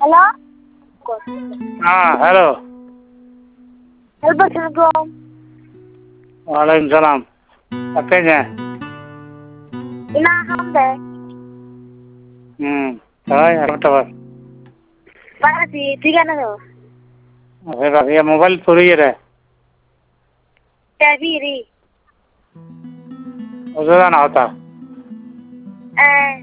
Halo? Halo. Assalamualaikum. Waalaikumsalam. Apanya? Inaham deh. Rồi, apa? Para sih, tiga nih. फिर ये मोबाइल चोरी है Tabiri. उसे ना होता